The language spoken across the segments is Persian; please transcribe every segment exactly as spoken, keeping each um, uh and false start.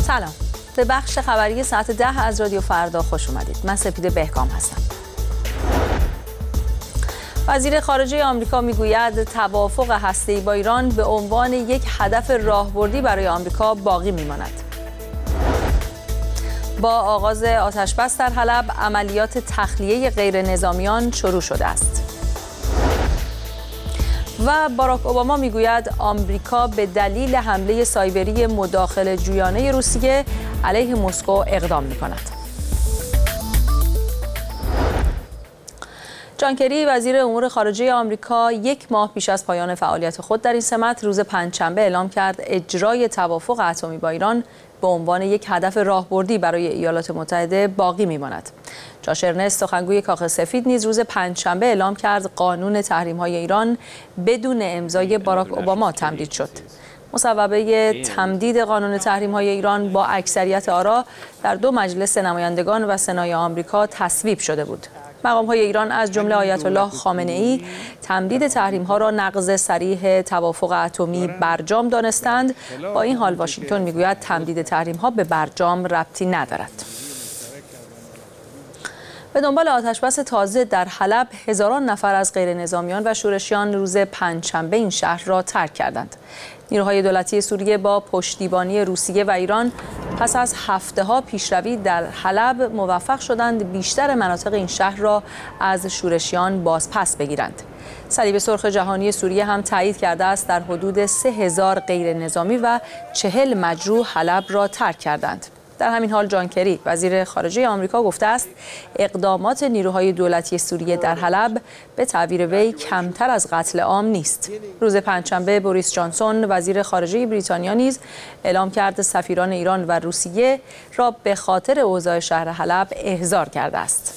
سلام، به بخش خبری ساعت ده از رادیو فردا خوش اومدید. من سپیده بهکام هستم. وزیر خارجه آمریکا میگوید توافق هسته‌ای با ایران به عنوان یک هدف راهبردی برای آمریکا باقی میماند. با آغاز آتش‌بس در حلب، عملیات تخلیه غیر نظامیان شروع شده است. و باراک اوباما میگوید آمریکا به دلیل حمله سایبری مداخله جویانه روسیه علیه مسکو اقدام می‌کند. جان کری وزیر امور خارجه آمریکا یک ماه پیش از پایان فعالیت خود در این سمت روز پنجشنبه اعلام کرد اجرای توافق اتمی با ایران به عنوان یک هدف راهبردی برای ایالات متحده باقی میماند. جاش ارنست سخنگوی کاخ سفید نیز روز پنجشنبه اعلام کرد قانون تحریم‌های ایران بدون امضای باراک اوباما تمدید شد. مصوبه تمدید قانون تحریم‌های ایران با اکثریت آرا در دو مجلس نمایندگان و سنای آمریکا تصویب شده بود. مقام‌های ایران از جمله آیت الله خامنه‌ای تمدید تحریم‌ها را نقض صریح توافق اتمی برجام دانستند. با این حال واشنگتن میگوید تمدید تحریم‌ها به برجام ربطی ندارد. به دنبال آتش‌بس تازه در حلب، هزاران نفر از غیر نظامیان و شورشیان روز پنجشنبه این شهر را ترک کردند. نیروهای دولتی سوریه با پشتیبانی روسیه و ایران پس از هفته‌ها پیشروی در حلب موفق شدند بیشتر مناطق این شهر را از شورشیان بازپس بگیرند. صلیب سرخ جهانی سوریه هم تایید کرده است در حدود سه هزار غیر نظامی و چهل مجروح حلب را ترک کردند. در همین حال جان کری وزیر خارجه آمریکا گفته است اقدامات نیروهای دولتی سوریه در حلب به تعبیر وی کمتر از قتل عام نیست. روز پنجشنبه بوریس جانسون وزیر خارجه بریتانیا نیز اعلام کرد سفیران ایران و روسیه را به خاطر اوضاع شهر حلب احضار کرده است.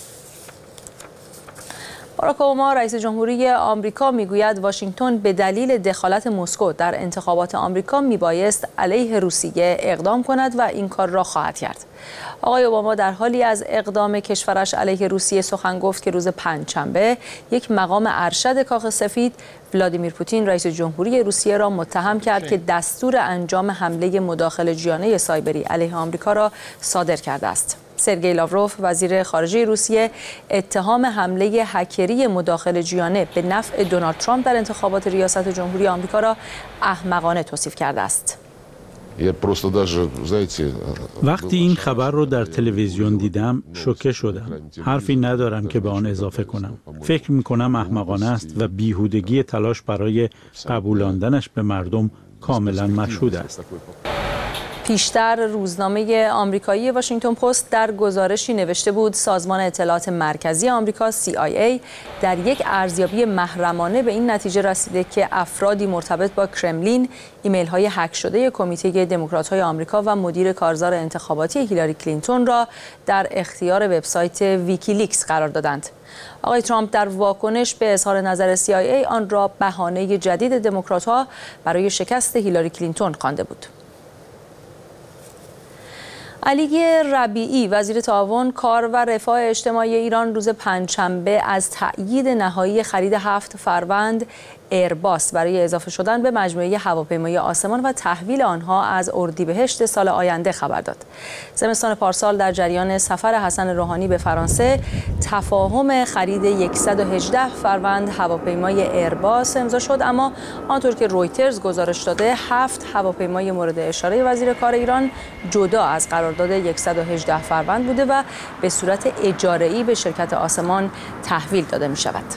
باراک اوباما رئیس جمهوری آمریکا میگوید واشنگتن به دلیل دخالت مسکو در انتخابات آمریکا میبایست علیه روسیه اقدام کند و این کار را خواهد کرد. آقای اوباما در حالی از اقدام کشورش علیه روسیه سخن گفت که روز پنجشنبه یک مقام ارشد کاخ سفید ولادیمیر پوتین رئیس جمهوری روسیه را متهم کرد که دستور انجام حمله مداخله جویانه سایبری علیه آمریکا را صادر کرده است. سرگئی لاوروف وزیر خارجه روسیه اتهام حمله هکری مداخله جویانه به نفع دونالد ترامپ در انتخابات ریاست جمهوری آمریکا را احمقانه توصیف کرده است. وقتی این خبر رو در تلویزیون دیدم شوکه شدم. حرفی ندارم که به آن اضافه کنم. فکر می‌کنم احمقانه است و بیهودگی تلاش برای قبولاندنش به مردم کاملا مشهود است. پیشتر روزنامه آمریکایی واشنگتن پست در گزارشی نوشته بود سازمان اطلاعات مرکزی آمریکا سی آی ای در یک ارزیابی محرمانه به این نتیجه رسیده که افرادی مرتبط با کرملین ایمیل‌های هک شده کمیته دموکرات‌های آمریکا و مدیر کارزار انتخاباتی هیلاری کلینتون را در اختیار وبسایت ویکیلیکس قرار دادند. آقای ترامپ در واکنش به اظهار نظر سی آی ای آن را بهانه جدید دموکرات‌ها برای شکست هیلاری کلینتون خوانده بود. علی ربیعی وزیر تعاون کار و رفاه اجتماعی ایران روز پنجشنبه از تأیید نهایی خرید هفت فروند ایرباس برای اضافه شدن به مجموعه هواپیمای آسمان و تحویل آنها از اردیبهشت سال آینده خبر داد. زمستان پارسال در جریان سفر حسن روحانی به فرانسه تفاهم خرید صد و هجده فروند هواپیمای ایرباس امضا شد، اما آنطور که رویترز گزارش داده هفت هواپیمای مورد اشاره وزیر کار ایران جدا از قرارداد صد و هجده فروند بوده و به صورت اجاره‌ای به شرکت آسمان تحویل داده می شود.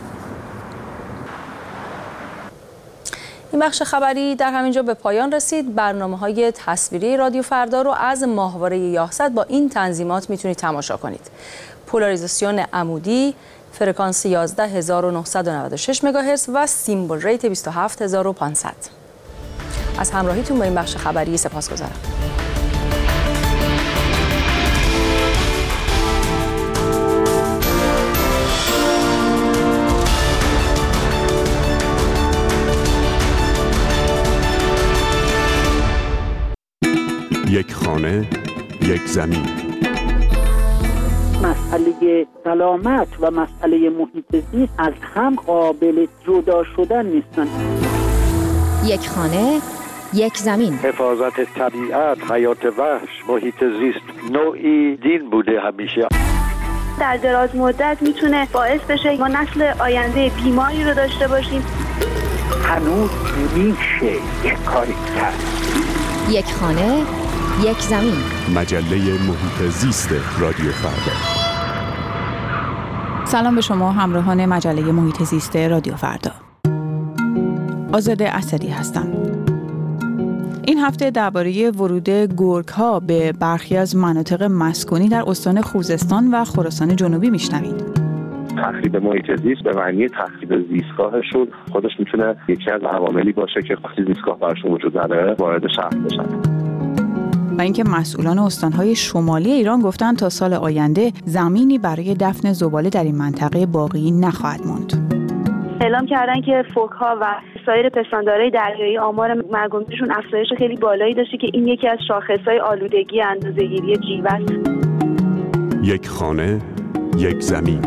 این بخش خبری در همینجا به پایان رسید. برنامه‌های تصویری رادیو فردا رو از ماهواره یاحصد با این تنظیمات میتونید تماشا کنید. پولاریزاسیون عمودی، فرکانس یازده هزار و نهصد و نود و شش مگاهرتز و سیمبل ریت بیست و هفت هزار و پانصد. از همراهیتون با این بخش خبری سپاسگزارم. یک خانه، یک زمین. مسئله سلامت و مسئله محیط زیست از هم قابل جدا شدن نیستند. یک خانه، یک زمین. حفاظت طبیعت، حیات وحش، محیط زیست نوعی دین بوده همیشه. در دراز مدت میتونه باعث بشه ما نسل آینده بیماری رو داشته باشیم. هنوز میشه یک کاری کرد. یک خانه، یک زمین. مجله محیط زیست رادیو فردا. سلام به شما همراهان مجله محیط زیست رادیو فردا. آزاده اسدی هستم. این هفته درباره ورود گرگ‌ها به برخی از مناطق مسکونی در استان خوزستان و خراسان جنوبی میشنوید. تخریب محیط زیست به معنی تخریب زیستگاهشون خودش میتونه یکی از عواملی باشه که وقتی زیستگاه براشون وجود نداره وارد شهر بشن. و اینکه مسئولان استانهای شمالی ایران گفتن تا سال آینده زمینی برای دفن زباله در این منطقه باقی نخواهد ماند. اعلام کردن که فوک‌ها و سایر پستاندارای دریایی آمار مرگومیشون افزایش خیلی بالایی داشته که این یکی از شاخص‌های آلودگی اندازه‌گیری جیوه است. یک خانه، یک زمین.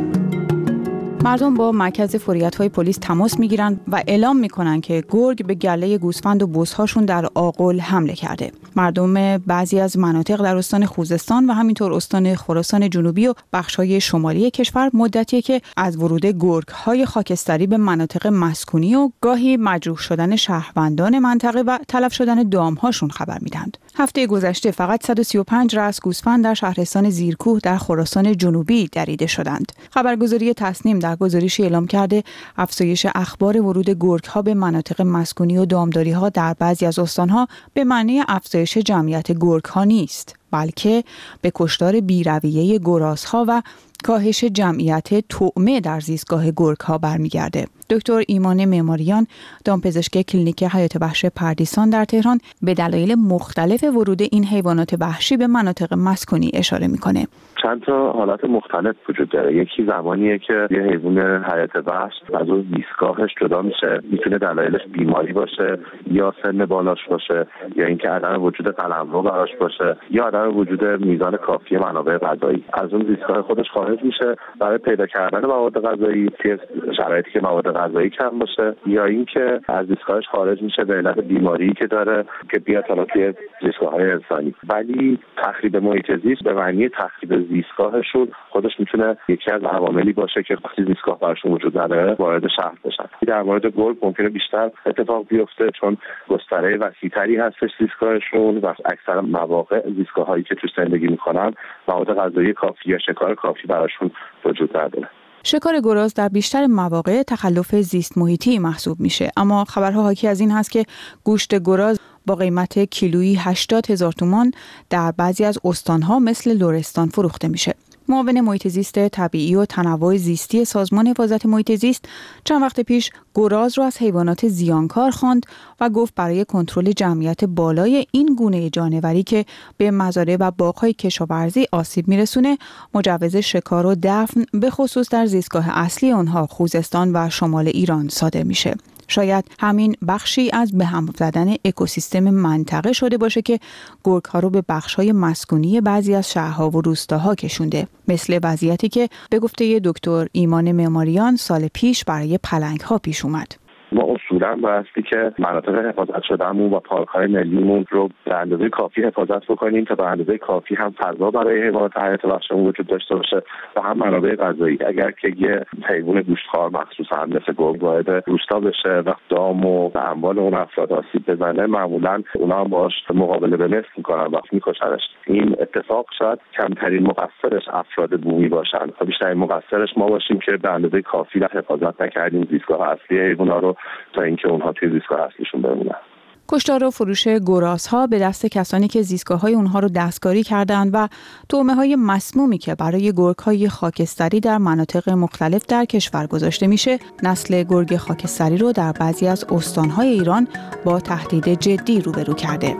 مردم با مرکز فوریت‌های پلیس تماس می‌گیرند و اعلام می‌کنند که گرگ به گله گوسفند و بزهاشون در آغل حمله کرده. مردم بعضی از مناطق در استان خوزستان و همینطور استان خراسان جنوبی و بخش‌های شمالی کشور مدتیه که از ورود گرگ‌های خاکستری به مناطق مسکونی و گاهی مجروح شدن شهروندان منطقه و تلف شدن دام‌هاشون خبر میدند. هفته گذشته فقط صد و سی و پنج رأس گوسفند در شهرستان زیرکوه در خراسان جنوبی دریده شدند. خبرگزاری تصنیم در گزارشی اعلام کرده افزایش اخبار ورود گرگ‌ها به مناطق مسکونی و دامداری‌ها در بعضی از استان‌ها به معنی افزایش جمعیت گرگ‌ها نیست، بلکه به کشتار بی‌رویه گرازها و کاهش جمعیت طعمه در زیستگاه گرگ‌ها برمیگرده. دکتر ایمان معماریان، دامپزشک کلینیک حیات وحش پردیسان در تهران، به دلایل مختلف ورود این حیوانات وحشی به مناطق مسکونی اشاره میکنه. چند تا حالت مختلف وجود داره. یکی زمانیه که یه حیوان حیات وحش از اون زیستگاهش جدا میشه، میتونه دلایلش بیماری باشه یا سن بالاش باشه یا اینکه عدم وجود قلمرو براش باشه یا عدم وجود میزان کافی منابع غذایی. از اون زیستگاه خودش خارج میشه برای پیدا کردن مواد غذایی که شرایطی که مواد غذایی کم باشه یا اینکه از زیستگاهش خارج میشه به علت بیماری که داره که بیاد حالا توی زیستگاه‌های انسانی. ولی تخریب محیط زیست به معنی تخریب زیستگاهشون خودش میتونه یکی از عواملی باشه که وقتی زیستگاه براشون وجود نداره وارد شهر بشن. در مورد گرگ ممکنه بیشتر اتفاق بیفته چون گستره وسیع‌تری هستش زیستگاهشون و اکثر مواقع زیستگاه‌هایی که توش زندگی میکنن مواد غذایی کافی یا شکار کافی براشون وجود نداره. شکار گراز در بیشتر مواقع تخلف زیست محیطی محسوب میشه، اما خبرها حاکی از این هست که گوشت گراز با قیمت کیلویی هشتاد هزار تومان در بعضی از استانها مثل لرستان فروخته میشه. معاون محیط زیست طبیعی و تنوع زیستی سازمان حفاظت محیط زیست چند وقت پیش گراز را از حیوانات زیانکار خواند و گفت برای کنترل جمعیت بالای این گونه جانوری که به مزارع و باغ‌های کشاورزی آسیب میرسونه مجوز شکار و دفن به خصوص در زیستگاه اصلی آنها خوزستان و شمال ایران صادر میشه. شاید همین بخشی از به هم زدن اکوسیستم منطقه شده باشه که گرگ‌ها رو به بخش‌های مسکونی بعضی از شهرها و روستاها کشونده، مثل وضعیتی که به گفته دکتر ایمان معماریان سال پیش برای پلنگ‌ها پیش اومد. ما اصولا بایستی که مناطق حفاظت شدهمون و پارک‌های ملیمون رو به اندازه کافی حفاظت بکنیم تا به اندازه کافی هم فضا برای حیوانات حیات وحشمون وجود داشته باشه و هم منابع غذایی. اگر که یه حیوان گوشتخوار مخصوصا مثل گرگ وارد روستا بشه و دام و اموال اون افراد آسیب بزنه معمولا اونا هم باهاش مقابله به مثل میکنن و میکشنش. این اتفاق شاید کمترین مقصرش افراد بومی باشن و بیشترین مقصرش ما باشیم که به اندازه کافی حفاظت نکردیم زیستگاه اصلی حیونا رو تا اینکه اونها توی زیستگاه اصلیشون بمونن. کشتار و فروش گرازها به دست کسانی که زیستگاه‌های اونها رو دستکاری کردند و طعمه‌های مسمومی که برای گرگ‌های خاکستری در مناطق مختلف در کشور گذاشته میشه، نسل گرگ خاکستری رو در بعضی از استان‌های ایران با تهدید جدی روبرو کرده.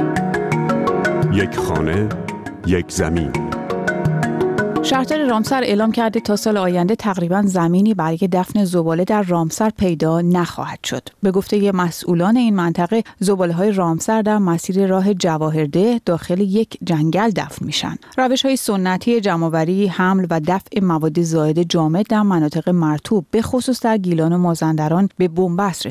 یک خانه، یک زمین. شهردار رامسر اعلام کرده تا سال آینده تقریباً زمینی برای دفن زباله در رامسر پیدا نخواهد شد. به گفته مسئولان این منطقه، زباله‌های رامسر در مسیر راه جواهرده داخل یک جنگل دفن میشن. روش‌های سنتی جمع‌آوری، حمل و دفع مواد زائد جامد در مناطق مرطوب به خصوص در گیلان و مازندران به بنبست رسیده.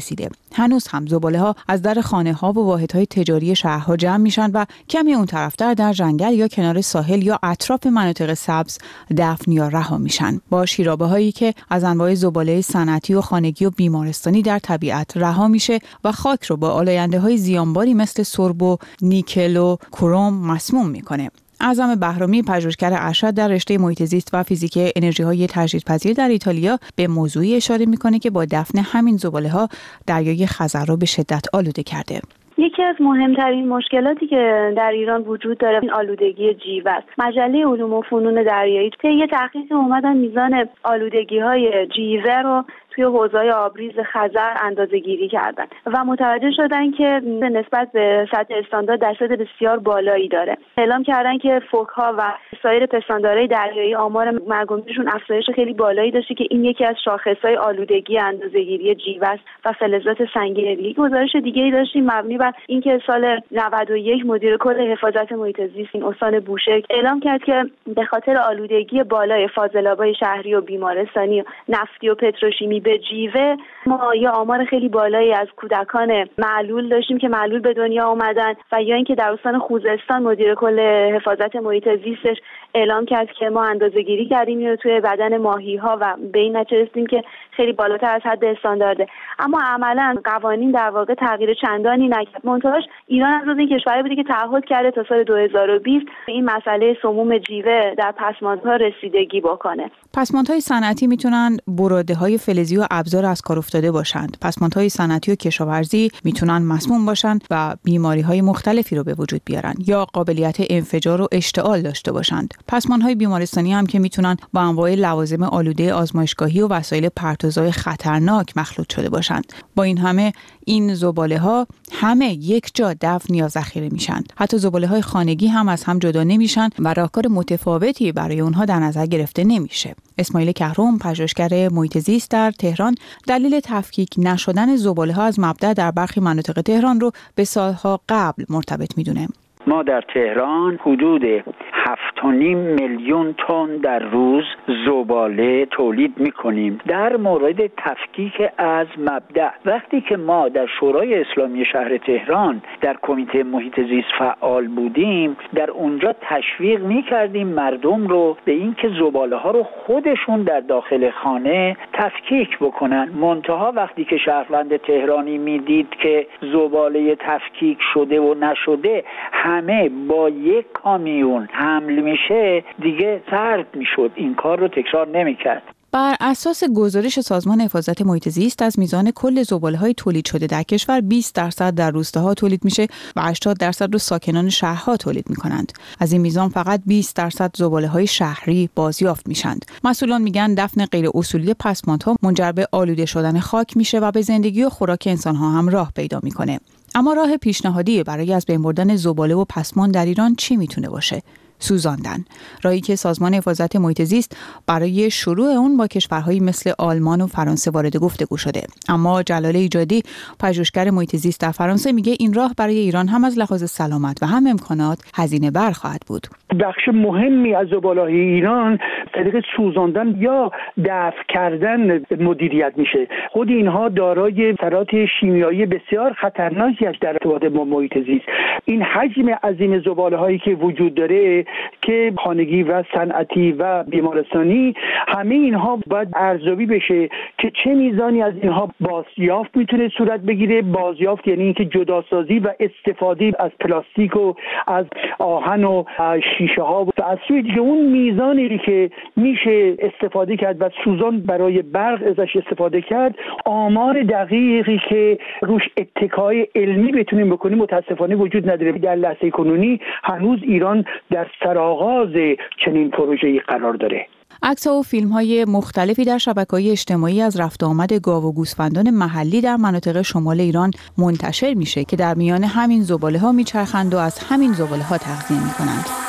هنوز هم زباله‌ها از در خانه‌ها و واحدهای تجاری شهرها جمع میشن و کمی اون طرفتر در جنگل یا کنار ساحل یا اطراف مناطق سبز دفن یا رها میشن. با شیرابه‌هایی که از انواع زباله صنعتی و خانگی و بیمارستانی در طبیعت رها میشه و خاک رو با آلاینده‌های زیانباری مثل سرب و نیکل و کروم مسموم میکنه. اعظم بهرامی، پژوهشگر ارشد در رشته محیط زیست و فیزیک انرژی‌های تجدیدپذیر در ایتالیا، به موضوعی اشاره میکنه که با دفن همین زباله‌ها دریای خزر را به شدت آلوده کرده. یکی از مهمترین مشکلاتی که در ایران وجود داره این آلودگی جیوه است. مجله علوم و فنون دریایی طی یه تحقیق اومدن میزان آلودگی‌های جیوه رو توی حوضه‌های آبریز خزر اندازه‌گیری کردن و متوجه شدن که نسبت به سطح استاندارد درصد بسیار بالایی داره. اعلام کردن که فوک‌ها و سایر پستاندارای دریایی آمار مرگومیشون افزایش خیلی بالایی داشته که این یکی از شاخص‌های آلودگی اندازه‌گیری جیوه است و فلزات سنگین دیگه. گزارش دیگه‌ای داشتیم مبنی بر اینکه سال نود و یک مدیر کل حفاظت محیط زیست استان بوشهر اعلام کرد که به خاطر آلودگی بالای فاضلاب‌های شهری و بیمارستانی و نفتی و پتروشیمی به جیوه ما یه آمار خیلی بالایی از کودکان معلول داشتیم که معلول به دنیا آمدن و یا اینکه در استان خوزستان مدیر کل حفاظت محیط زیستش اعلام کرد که ما اندازه‌گیری کردیم رو توی بدن ماهی‌ها و به این نتیجه رسیدیم که خیلی بالاتر از حد استاندارده. اما عملاً قوانین در واقع تغییر چندانی نکرد. منتهاش ایران از این کشوری بوده که تعهد کرده تا سال دو هزار و بیست این مسئله سموم جیوه در پسماندها رسیدگی بکنه. پسماندهای صنعتی میتونن براده‌های فلزی و ابزار از کار افتاده باشند. پسماندهای صنعتی و کشاورزی میتونن مسموم باشند و بیماری‌های مختلفی رو به وجود بیارن یا قابلیت انفجار و اشتعال داشته باشند. پسماندهای بیمارستانی هم که میتونن با انواع لوازم آلوده آزمایشگاهی و وسایل پرتوزای خطرناک مخلوط شده باشند. با این همه این زباله‌ها همه یک جا دفن یا ذخیره میشن. حتی زباله‌های خانگی هم از هم جدا نمیشن و راهکار متفاوتی برای اونها در نظر گرفته نمیشه. اسماعیل کهرم، پژوهشگر محیط زیست در تهران، دلیل تفکیک نشدن زباله‌ها از مبدأ در برخی مناطق تهران رو به سالها قبل مرتبط میدونه. ما در تهران حدود هفت و نیم میلیون تن در روز زباله تولید میکنیم. در مورد تفکیک از مبدأ، وقتی که ما در شورای اسلامی شهر تهران در کمیته محیط زیست فعال بودیم، در اونجا تشویق میکردیم مردم رو به اینکه زباله ها رو خودشون در داخل خانه تفکیک بکنن. منتها وقتی که شهروند تهرانی میدید که زباله تفکیک شده و نشده همه با یک کامیون حمل میشه، دیگه سرد میشد، این کار رو تکرار نمیکرد. بر اساس گزارش سازمان حفاظت محیط زیست از میزان کل زباله‌های تولید شده در کشور بیست درصد در روستاها تولید میشه و هشتاد درصد رو ساکنان شهرها تولید میکنند. از این میزان فقط بیست درصد زباله‌های شهری بازیافت میشند. مسئولان میگن دفن غیر اصولی پسماندها منجر به آلوده شدن خاک میشه و به زندگی و خوراک انسان‌ها هم راه پیدا میکنه. اما راه پیشنهادی برای از بین بردن زباله و پسماند در ایران چی میتونه باشه؟ سوزاندن، راهی که سازمان حفاظت محیط زیست برای شروع اون با کشورهایی مثل آلمان و فرانسه وارد گفتگو شده. اما جلال ایجادی، پژوهشگر محیط زیست در فرانسه، میگه این راه برای ایران هم از لحاظ سلامت و هم امکانات هزینه بر خواهد بود. بخش مهمی از زباله‌های ایران طریق سوزاندن یا دفع کردن مدیریت میشه. خود اینها دارای اثرات شیمیایی بسیار خطرناکی است در ارتباط با محیط زیست. این حجم عظیم زباله‌هایی که وجود داره که خانگی و صنعتی و بیمارستانی، همه اینها باید ارزیابی بشه که چه میزانی از اینها بازیافت میتونه صورت بگیره. بازیافت یعنی اینکه جداسازی و استفاده از پلاستیک و از آهن و شیشه ها و از سوی دیگه اون میزانی که میشه استفاده کرد و سوزان برای برق ازش استفاده کرد. آمار دقیقی که روش اتکای علمی بتونیم بکنیم متاسفانه وجود نداره. در لحظه کنونی هنوز ایران در سرآغاز چنین پروژه‌ای قرار داره. عکس‌ها و فیلم‌های مختلفی در شبکه‌های اجتماعی از رفت و آمد گاو و گوسفندان محلی در مناطق شمال ایران منتشر میشه که در میان همین زباله‌ها میچرخند و از همین زباله‌ها تغذیه می‌کنند.